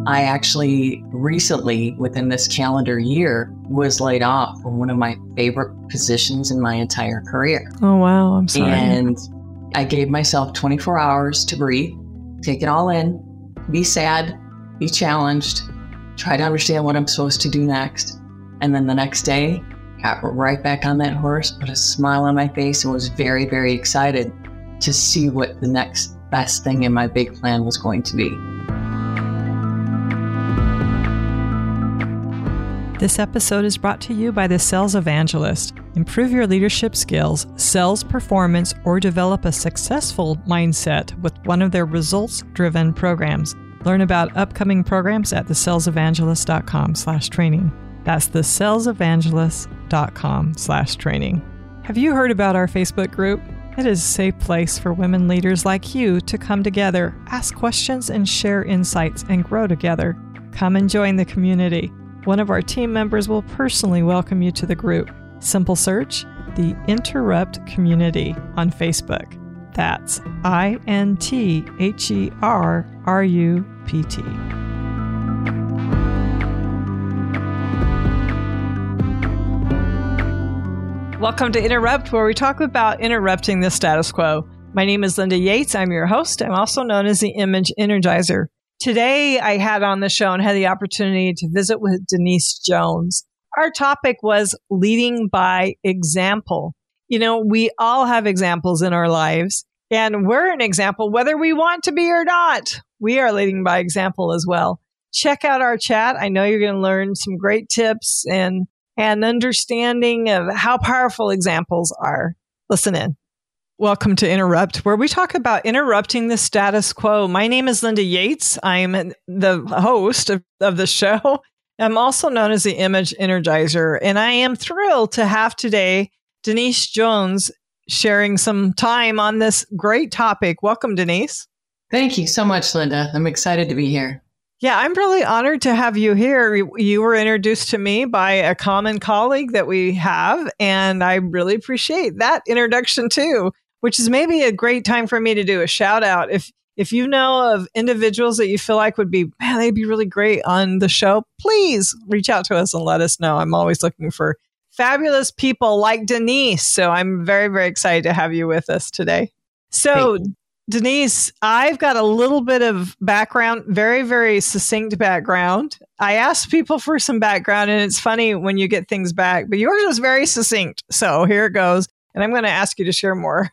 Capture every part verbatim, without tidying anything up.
I actually recently, within this calendar year, was laid off from one of my favorite positions in my entire career. Oh, wow. I'm sorry. And I gave myself twenty-four hours to breathe, take it all in, be sad, be challenged, try to understand what I'm supposed to do next. And then the next day, got right back on that horse, put a smile on my face, and was very, very excited to see what the next best thing in my big plan was going to be. This episode is brought to you by the Sales Evangelist. Improve your leadership skills, sales performance, or develop a successful mindset with one of their results-driven programs. Learn about upcoming programs at thesalesevangelist.com slash training. That's thesalesevangelist.com slash training. Have you heard about our Facebook group? It is a safe place for women leaders like you to come together, ask questions, and share insights and grow together. Come and join the community. One of our team members will personally welcome you to the group. Simple search, the Interrupt Community on Facebook. That's I N T H E R R U P T. Welcome to Interrupt, where we talk about interrupting the status quo. My name is Linda Yates. I'm your host. I'm also known as the Image Energizer. Today, I had on the show and had the opportunity to visit with Denise Jones. Our topic was leading by example. You know, we all have examples in our lives, and we're an example whether we want to be or not. We are leading by example as well. Check out our chat. I know you're going to learn some great tips and an understanding of how powerful examples are. Listen in. Welcome to Interrupt, where we talk about interrupting the status quo. My name is Linda Yates. I'm the host of, of the show. I'm also known as the Image Energizer, and I am thrilled to have today Denise Jones sharing some time on this great topic. Welcome, Denise. Thank you so much, Linda. I'm excited to be here. Yeah, I'm really honored to have you here. You were introduced to me by a common colleague that we have, and I really appreciate that introduction too, which is maybe a great time for me to do a shout out. If if you know of individuals that you feel like would be, man, they'd be really great on the show, please reach out to us and let us know. I'm always looking for fabulous people like Denise. So I'm very, very excited to have you with us today. So Denise, I've got a little bit of background, very, very succinct background. I asked people for some background, and it's funny when you get things back, but yours was very succinct. So here it goes. And I'm going to ask you to share more.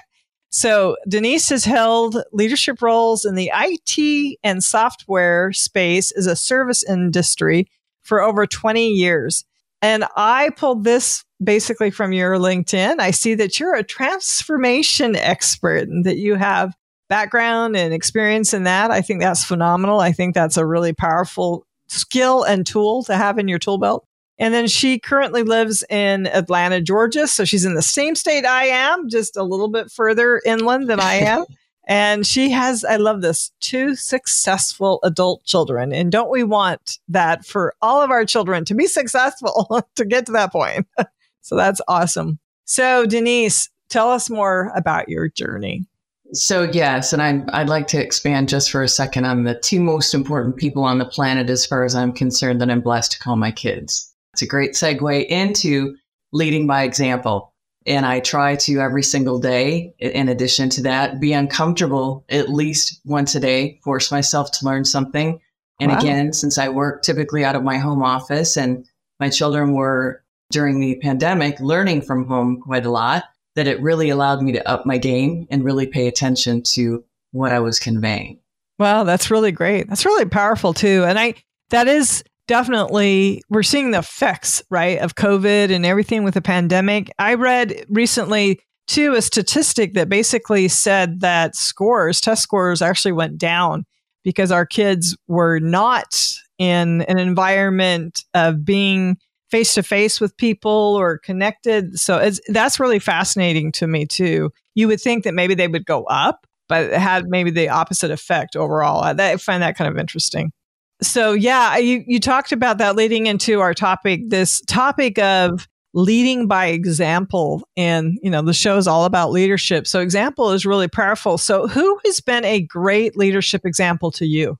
So Denise has held leadership roles in the I T and software space as a service industry for over twenty years. And I pulled this basically from your LinkedIn. I see that you're a transformation expert and that you have background and experience in that. I think that's phenomenal. I think that's a really powerful skill and tool to have in your tool belt. And then she currently lives in Atlanta, Georgia. So she's in the same state I am, just a little bit further inland than I am. And she has, I love this, two successful adult children. And don't we want that for all of our children to be successful to get to that point? So that's awesome. So Denise, tell us more about your journey. So yes, and I'd, I'd like to expand just for a second on the two most important people on the planet as far as I'm concerned that I'm blessed to call my kids. It's a great segue into leading by example. And I try to every single day, in addition to that, be uncomfortable at least once a day, force myself to learn something. And wow. Again, since I work typically out of my home office and my children were during the pandemic learning from home quite a lot, that it really allowed me to up my game and really pay attention to what I was conveying. Wow, that's really great. That's really powerful too. And I, that is definitely, we're seeing the effects, right, of COVID and everything with the pandemic. I read recently too a statistic that basically said that scores, test scores actually went down because our kids were not in an environment of being face-to-face with people or connected. So it's, that's really fascinating to me too. You would think that maybe they would go up, but it had maybe the opposite effect overall. I, I find that kind of interesting. So yeah, you, you talked about that leading into our topic, this topic of leading by example. And, you know, the show is all about leadership. So example is really powerful. So who has been a great leadership example to you?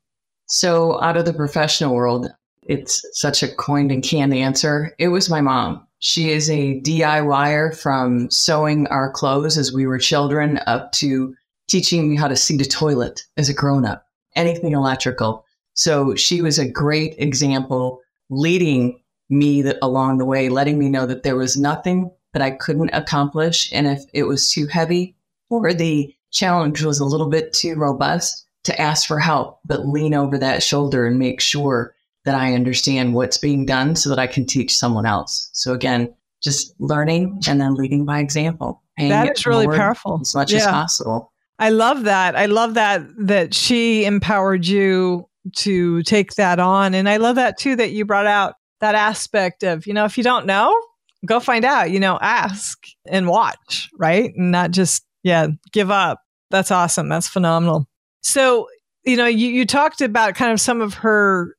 So out of the professional world, it's such a coined and canned answer. It was my mom. She is a DIYer from sewing our clothes as we were children up to teaching me how to seat a toilet as a grown-up, anything electrical. So she was a great example, leading me that along the way, letting me know that there was nothing that I couldn't accomplish. And if it was too heavy or the challenge was a little bit too robust, to ask for help, but lean over that shoulder and make sure that I understand what's being done so that I can teach someone else. So again, just learning and then leading by example. That is really powerful. As much yeah. as possible. I love that. I love that, that she empowered you to take that on. And I love that too, that you brought out that aspect of, you know, if you don't know, go find out, you know, ask and watch, right? And not just, yeah, give up. That's awesome. That's phenomenal. So, you know, you, you talked about kind of some of her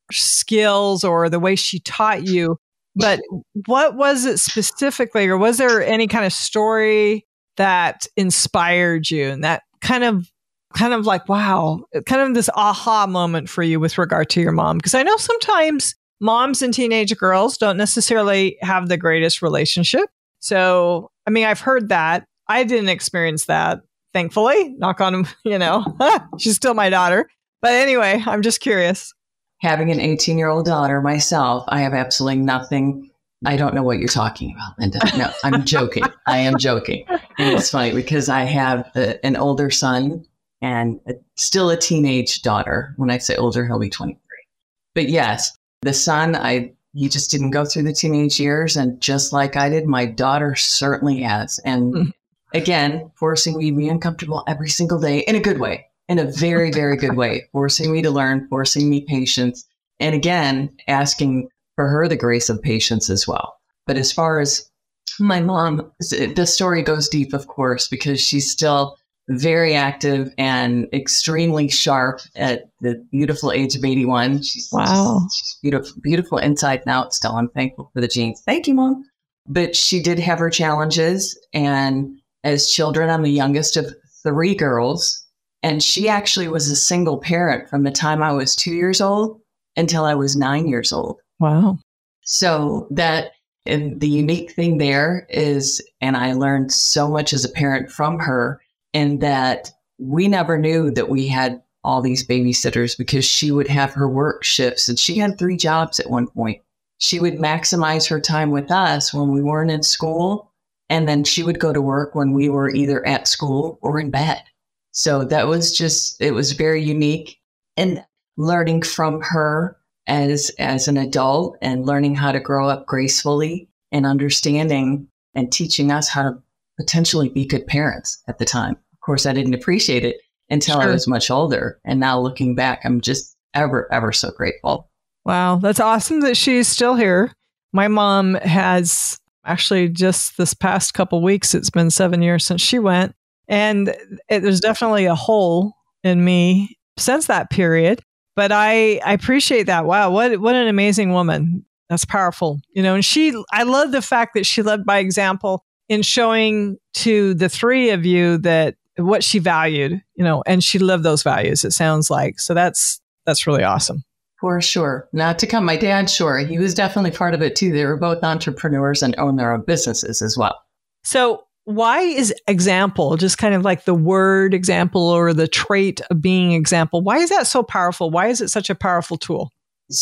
skills or the way she taught you, but what was it specifically, or was there any kind of story that inspired you and that kind of, kind of like, wow, kind of this aha moment for you with regard to your mom? Because I know sometimes moms and teenage girls don't necessarily have the greatest relationship. So, I mean, I've heard that. I didn't experience that. Thankfully, knock on, you know, she's still my daughter. But anyway, I'm just curious. Having an eighteen-year-old daughter myself, I have absolutely nothing. I don't know what you're talking about, Linda. No, I'm joking. I am joking. And it's funny because I have a, an older son and a, still a teenage daughter. When I say older, he'll be twenty-three. But yes, the son, I he just didn't go through the teenage years. And just like I did, my daughter certainly has. And mm-hmm. Again, forcing me to be uncomfortable every single day in a good way, in a very, very good way, forcing me to learn, forcing me patience. And again, asking for her the grace of patience as well. But as far as my mom, the story goes deep, of course, because she's still very active and extremely sharp at the beautiful age of eighty-one. She's, wow. She's, she's beautiful, beautiful inside and out still. I'm thankful for the genes. Thank you, Mom. But she did have her challenges. And as children, I'm the youngest of three girls, and she actually was a single parent from the time I was two years old until I was nine years old. Wow. So that, and the unique thing there is, and I learned so much as a parent from her, in that we never knew that we had all these babysitters because she would have her work shifts, and she had three jobs at one point. She would maximize her time with us when we weren't in school. And then she would go to work when we were either at school or in bed. So that was just, it was very unique. And learning from her as, as an adult and learning how to grow up gracefully and understanding and teaching us how to potentially be good parents at the time. Of course, I didn't appreciate it until sure. I was much older. And now looking back, I'm just ever, ever so grateful. Wow. That's awesome that she's still here. My mom has... Actually, just this past couple weeks, it's been seven years since she went. And it, there's definitely a hole in me since that period. But I, I appreciate that. Wow, what what an amazing woman. That's powerful. You know, and she, I love the fact that she led by example in showing to the three of you that what she valued, you know, and she lived those values, it sounds like. So that's that's really awesome. For sure. Not to come, my dad, sure. He was definitely part of it too. They were both entrepreneurs and own their own businesses as well. So why is example, just kind of like the word example or the trait of being example, why is that so powerful? Why is it such a powerful tool?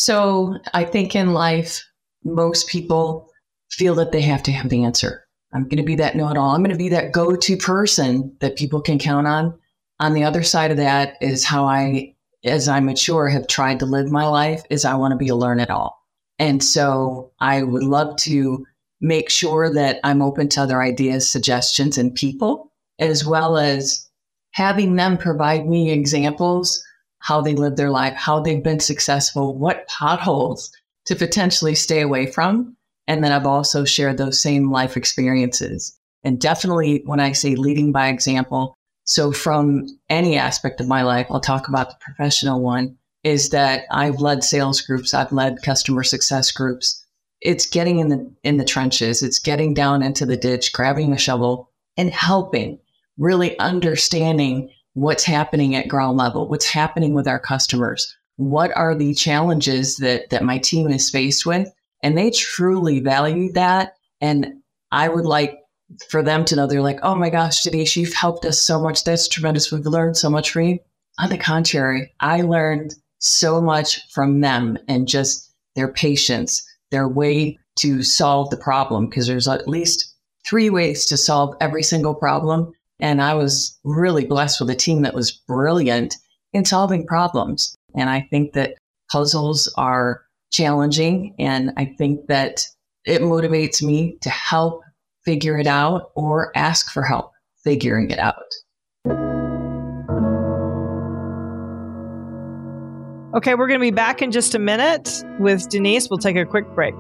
So I think in life, most people feel that they have to have the answer. I'm going to be that know-it-all. I'm going to be that go-to person that people can count on. On the other side of that is how I, as I mature, have tried to live my life, is I want to be a learn-it-all. And so I would love to make sure that I'm open to other ideas, suggestions, and people, as well as having them provide me examples, how they live their life, how they've been successful, what potholes to potentially stay away from. And then I've also shared those same life experiences. And definitely when I say leading by example, so from any aspect of my life, I'll talk about the professional one, is that I've led sales groups, I've led customer success groups. It's getting in the in the trenches, it's getting down into the ditch, grabbing a shovel and helping, really understanding what's happening at ground level, what's happening with our customers, what are the challenges that, that my team is faced with? And they truly value that. And I would like for them to know, they're like, oh my gosh, Denise, you've helped us so much. That's tremendous. We've learned so much from you. On the contrary, I learned so much from them and just their patience, their way to solve the problem, because there's at least three ways to solve every single problem. And I was really blessed with a team that was brilliant in solving problems. And I think that puzzles are challenging. And I think that it motivates me to help figure it out or ask for help figuring it out. Okay, we're going to be back in just a minute with Denise. We'll take a quick break.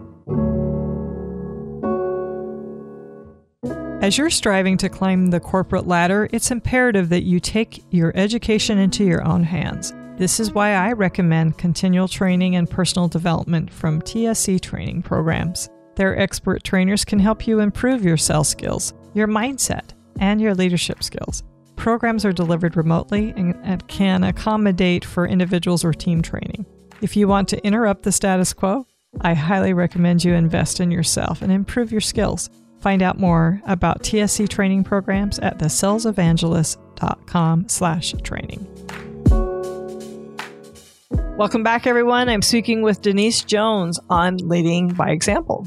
As you're striving to climb the corporate ladder, it's imperative that you take your education into your own hands. This is why I recommend continual training and personal development from T S C training programs. Their expert trainers can help you improve your sales skills, your mindset, and your leadership skills. Programs are delivered remotely and, and can accommodate for individuals or team training. If you want to interrupt the status quo, I highly recommend you invest in yourself and improve your skills. Find out more about T S C training programs at the sales evangelist dot com slash training. Welcome back, everyone. I'm speaking with Denise Jones on Leading by Example.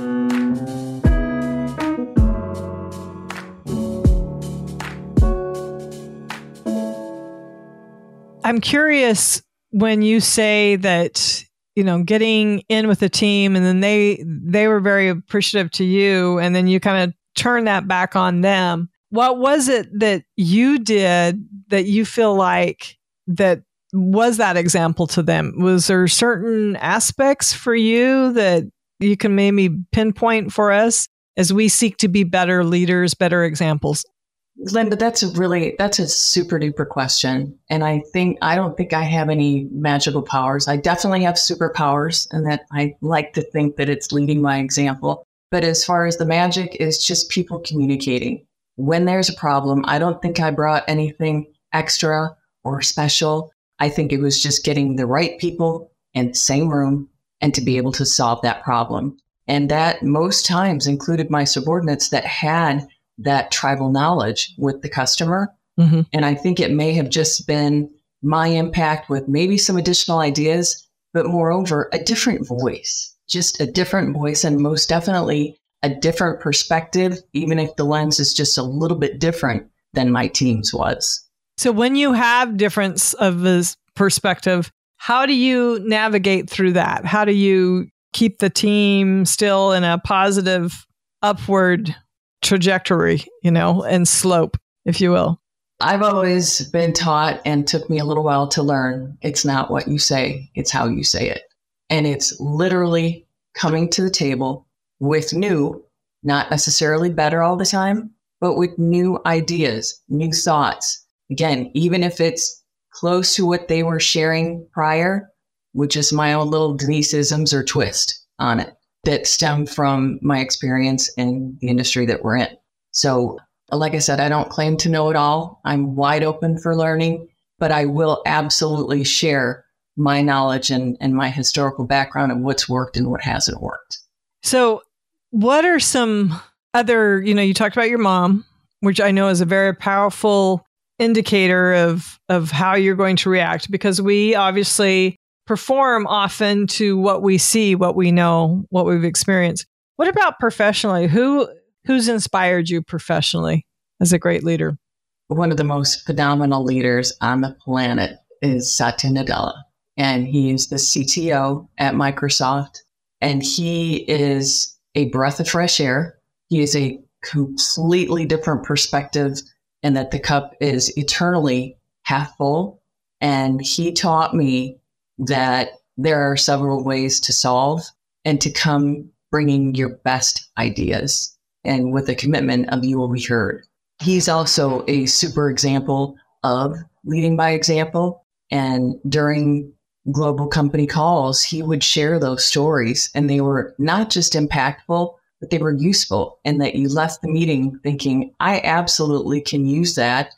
I'm curious, when you say that, you know, getting in with a team and then they they were very appreciative to you and then you kind of turn that back on them. What was it that you did that you feel like that was that example to them? Was there certain aspects for you that you can maybe pinpoint for us as we seek to be better leaders, better examples? Linda, that's a really, that's a super duper question. And I think, I don't think I have any magical powers. I definitely have superpowers, and that I like to think that it's leading by example. But as far as the magic is just people communicating. When there's a problem, I don't think I brought anything extra or special. I think it was just getting the right people in the same room and to be able to solve that problem. And that most times included my subordinates that had that tribal knowledge with the customer. Mm-hmm. And I think it may have just been my impact with maybe some additional ideas, but moreover, a different voice, just a different voice, and most definitely a different perspective, even if the lens is just a little bit different than my team's was. So when you have difference of this perspective, how do you navigate through that? How do you keep the team still in a positive upward trajectory, you know, and slope, if you will? I've always been taught, and took me a little while to learn, it's not what you say, it's how you say it. And it's literally coming to the table with new, not necessarily better all the time, but with new ideas, new thoughts. Again, even if it's close to what they were sharing prior, with just my own little Deniseisms or twist on it that stem from my experience in the industry that we're in. So, like I said, I don't claim to know it all. I'm wide open for learning, but I will absolutely share my knowledge and, and my historical background of what's worked and what hasn't worked. So what are some other, you know, you talked about your mom, which I know is a very powerful indicator of, of how you're going to react, because we obviously perform often to what we see, what we know, what we've experienced. What about professionally? Who who's inspired you professionally as a great leader? One of the most phenomenal leaders on the planet is Satya Nadella, and he is the C T O at Microsoft, and he is a breath of fresh air. He is a completely different perspective, and that the cup is eternally half full. And he taught me that there are several ways to solve and to come bringing your best ideas, and with a commitment of you will be heard. He's also a super example of leading by example. And during global company calls, he would share those stories, and they were not just impactful, but they were useful, and that you left the meeting thinking, I absolutely can use that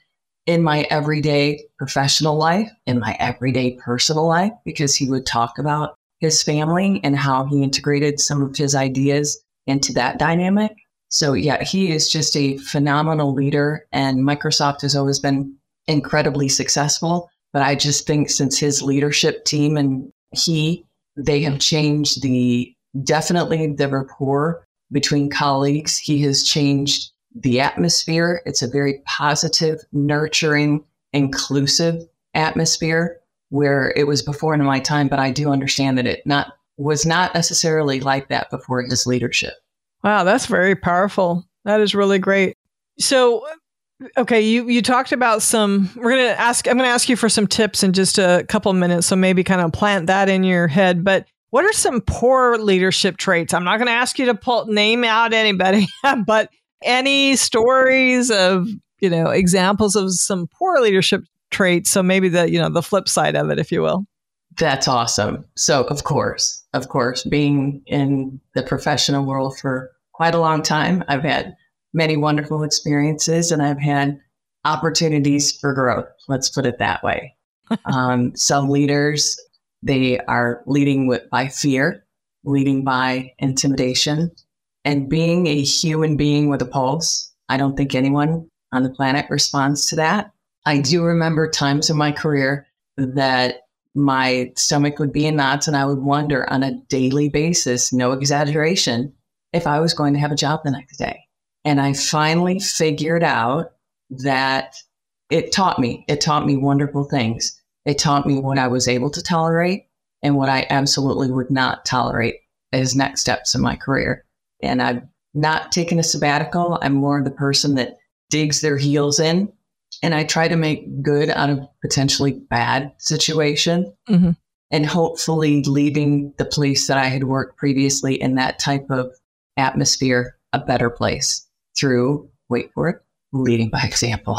in my everyday professional life, in my everyday personal life, because he would talk about his family and how he integrated some of his ideas into that dynamic. So yeah, he is just a phenomenal leader, and Microsoft has always been incredibly successful. But I just think since his leadership team and he, they have changed the, definitely the rapport between colleagues. He has changed the atmosphere. It's a very positive, nurturing, inclusive atmosphere where it was before in my time, but I do understand that it not was not necessarily like that before his leadership. Wow, that's very powerful. That is really great. So, okay, you, you talked about some, we're going to ask, I'm going to ask you for some tips in just a couple of minutes. So maybe kind of plant that in your head. But what are some poor leadership traits? I'm not going to ask you to pull, name out anybody, but any stories of, you know, examples of some poor leadership traits? So maybe the, you know, the flip side of it, if you will. That's awesome. So of course, of course, being in the professional world for quite a long time, I've had many wonderful experiences and I've had opportunities for growth. Let's put it that way. um, some leaders, they are leading with by fear, leading by intimidation, and being a human being with a pulse. I don't think anyone on the planet responds to that. I do remember times in my career that my stomach would be in knots and I would wonder on a daily basis, no exaggeration, if I was going to have a job the next day. And I finally figured out that it taught me, it taught me wonderful things. It taught me what I was able to tolerate and what I absolutely would not tolerate as next steps in my career. And I've not taken a sabbatical. I'm more the person that digs their heels in. And I try to make good out of potentially bad situation. Mm-hmm. And hopefully leaving the place that I had worked previously in that type of atmosphere a better place through, wait for it, leading by example.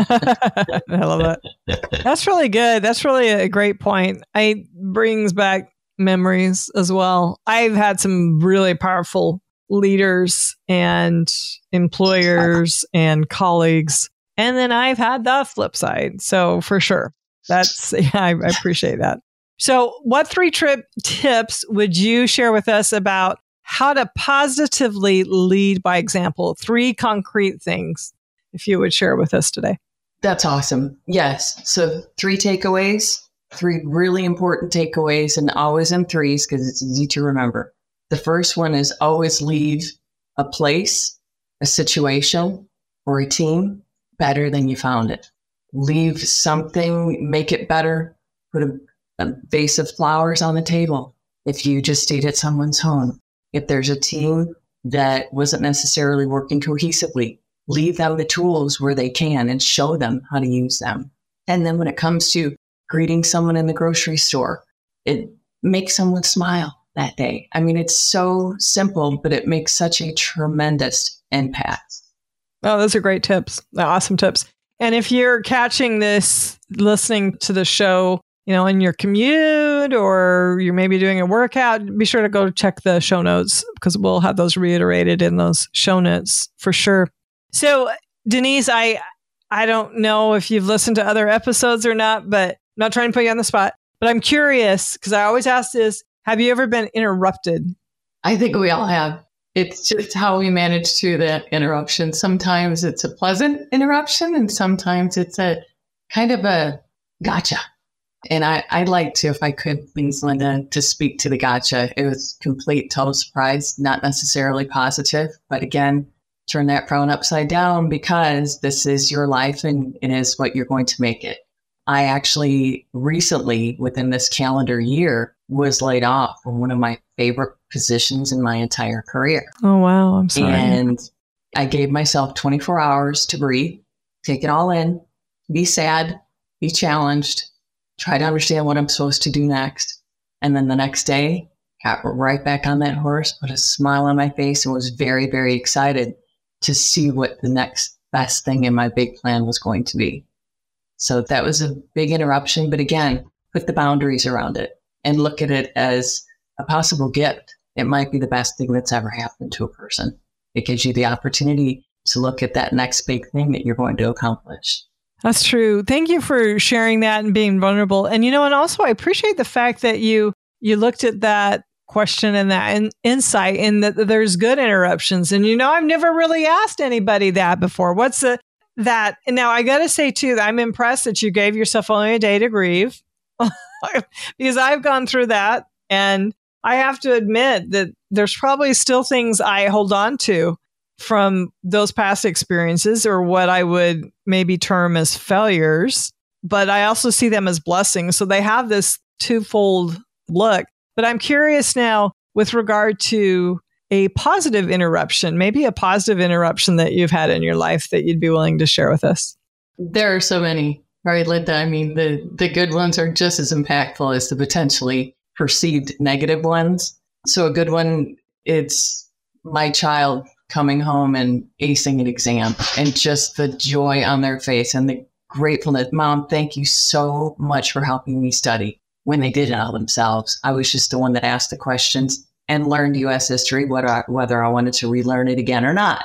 I love that. That's really good. That's really a great point. It brings back memories as well. I've had some really powerful leaders and employers and colleagues. And then I've had the flip side. So for sure, that's, yeah, I, I appreciate that. So what three trip tips would you share with us about how to positively lead by example? Three concrete things, if you would share with us today. That's awesome. Yes. So three takeaways, three really important takeaways, and always in threes because it's easy to remember. The first one is always leave a place, a situation, or a team better than you found it. Leave something, make it better, put a, a vase of flowers on the table. If you just stayed at someone's home, if there's a team that wasn't necessarily working cohesively, leave them the tools where they can and show them how to use them. And then when it comes to greeting someone in the grocery store, it makes someone smile that day. I mean, it's so simple, but it makes such a tremendous impact. Oh, those are great tips. Awesome tips. And if you're catching this, listening to the show, you know, in your commute or you're maybe doing a workout, be sure to go check the show notes because we'll have those reiterated in those show notes for sure. So, Denise, I I don't know if you've listened to other episodes or not, but I'm not trying to put you on the spot. But I'm curious because I always ask this, have you ever been interrupted? I think we all have. It's just how we manage through that interruption. Sometimes it's a pleasant interruption and sometimes it's a kind of a gotcha. And I, I'd like to, if I could, please, Linda, to speak to the gotcha. It was complete, total surprise, not necessarily positive. But again, turn that frown upside down because this is your life and it is what you're going to make it. I actually recently, within this calendar year, was laid off from one of my favorite positions in my entire career. Oh, wow. I'm sorry. And I gave myself twenty-four hours to breathe, take it all in, be sad, be challenged, try to understand what I'm supposed to do next. And then the next day, got right back on that horse, put a smile on my face, and was very, very excited to see what the next best thing in my big plan was going to be. So that was a big interruption. But again, put the boundaries around it and look at it as a possible gift. It might be the best thing that's ever happened to a person. It gives you the opportunity to look at that next big thing that you're going to accomplish. That's true. Thank you for sharing that and being vulnerable. And, you know, and also I appreciate the fact that you, you looked at that question and that in, insight in that there's good interruptions. And, you know, I've never really asked anybody that before. What's the, that? And now I got to say too, that I'm impressed that you gave yourself only a day to grieve because I've gone through that. And I have to admit that there's probably still things I hold on to from those past experiences or what I would maybe term as failures, but I also see them as blessings. So they have this twofold look. But I'm curious now with regard to a positive interruption, maybe a positive interruption that you've had in your life that you'd be willing to share with us. There are so many, right, Linda? I mean, the, the good ones are just as impactful as the potentially perceived negative ones. So a good one, it's my child coming home and acing an exam and just the joy on their face and the gratefulness. Mom, thank you so much for helping me study. When they did it all themselves, I was just the one that asked the questions and learned U S history, whether I, whether I wanted to relearn it again or not.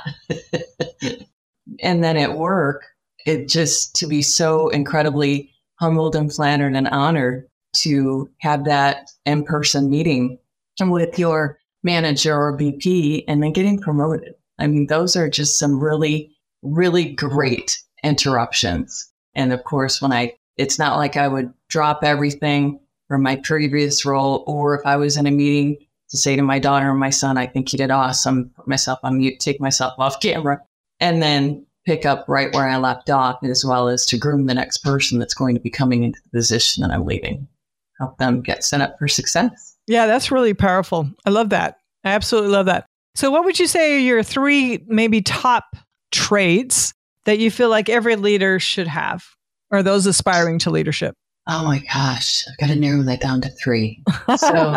And then at work, it just to be so incredibly humbled and flattered and honored to have that in-person meeting with your manager or V P and then getting promoted. I mean, those are just some really, really great interruptions. And of course, when I, it's not like I would drop everything from my previous role, or if I was in a meeting to say to my daughter or my son, I think you did awesome, put myself on mute, take myself off camera, and then pick up right where I left off, as well as to groom the next person that's going to be coming into the position that I'm leaving. Help them get set up for success. Yeah, that's really powerful. I love that. I absolutely love that. So what would you say are your three maybe top traits that you feel like every leader should have, or those aspiring to leadership? Oh my gosh, I've got to narrow that down to three. So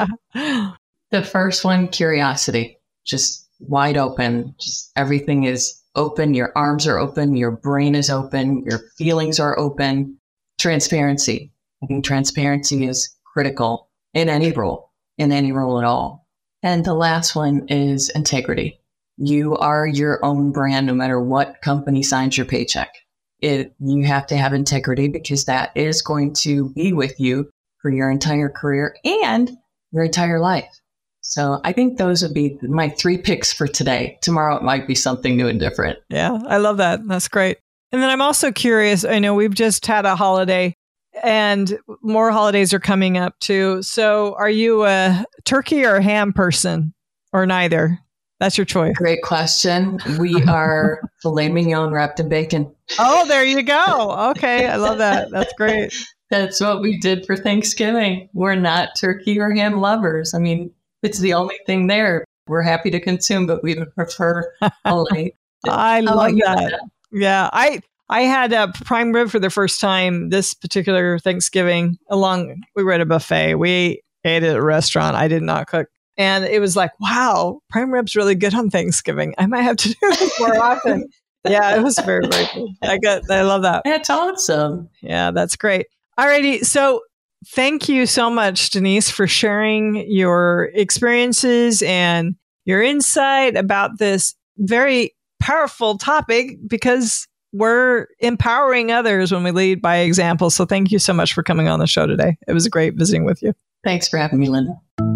the first one, curiosity, just wide open. Just everything is open. Your arms are open. Your brain is open. Your feelings are open. Transparency. I think transparency is critical in any role, in any role at all. And the last one is integrity. You are your own brand, no matter what company signs your paycheck. It, you have to have integrity because that is going to be with you for your entire career and your entire life. So I think those would be my three picks for today. Tomorrow it might be something new and different. Yeah, I love that. That's great. And then I'm also curious, I know we've just had a holiday and more holidays are coming up too. So are you a turkey or a ham person or neither? That's your choice. Great question. We are filet mignon wrapped in bacon. Oh, there you go. Okay. I love that. That's great. That's what we did for Thanksgiving. We're not turkey or ham lovers. I mean, it's the only thing there. We're happy to consume, but we would prefer filet. I love that. that. Yeah. I, I had a prime rib for the first time this particular Thanksgiving. Along, we were at a buffet. We ate at a restaurant. I did not cook. And it was like, wow, prime rib's really good on Thanksgiving. I might have to do this more often. Yeah, it was very, very good. I got, I love that. That's awesome. Yeah, that's great. Alrighty. So thank you so much, Denise, for sharing your experiences and your insight about this very powerful topic, because we're empowering others when we lead by example. So thank you so much for coming on the show today. It was great visiting with you. Thanks for having me, Linda.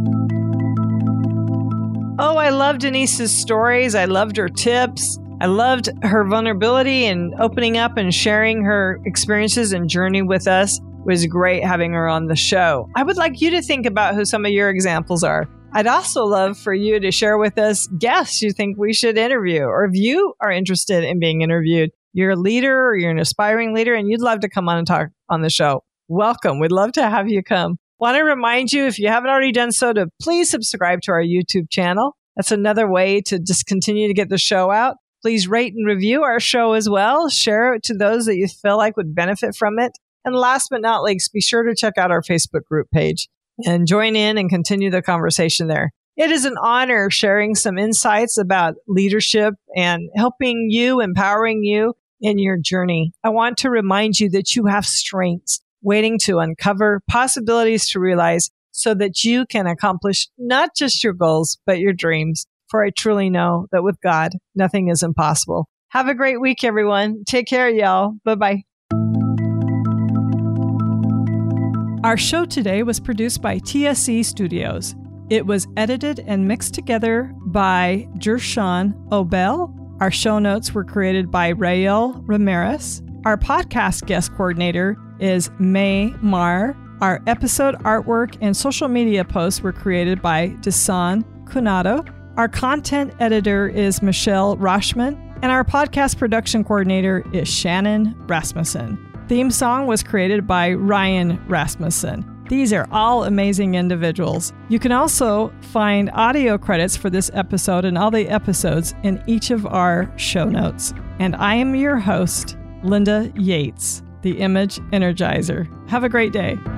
Oh, I loved Denise's stories. I loved her tips. I loved her vulnerability and opening up and sharing her experiences and journey with us. It was great having her on the show. I would like you to think about who some of your examples are. I'd also love for you to share with us guests you think we should interview, or if you are interested in being interviewed, you're a leader or you're an aspiring leader and you'd love to come on and talk on the show. Welcome. We'd love to have you come. Want to remind you, if you haven't already done so, to please subscribe to our YouTube channel. That's another way to just continue to get the show out. Please rate and review our show as well. Share it to those that you feel like would benefit from it. And last but not least, be sure to check out our Facebook group page and join in and continue the conversation there. It is an honor sharing some insights about leadership and helping you, empowering you in your journey. I want to remind you that you have strengths waiting to uncover, possibilities to realize, so that you can accomplish not just your goals, but your dreams. For I truly know that with God, nothing is impossible. Have a great week, everyone. Take care, y'all. Bye-bye. Our show today was produced by T S E Studios. It was edited and mixed together by Jershawn Obel. Our show notes were created by Rael Ramirez. Our podcast guest coordinator is May Marr. Our episode artwork and social media posts were created by Desan Cunado. Our content editor is Michelle Roshman. And our podcast production coordinator is Shannon Rasmussen. Theme song was created by Ryan Rasmussen. These are all amazing individuals. You can also find audio credits for this episode and all the episodes in each of our show notes. And I am your host, Linda Yates, the Image Energizer. Have a great day.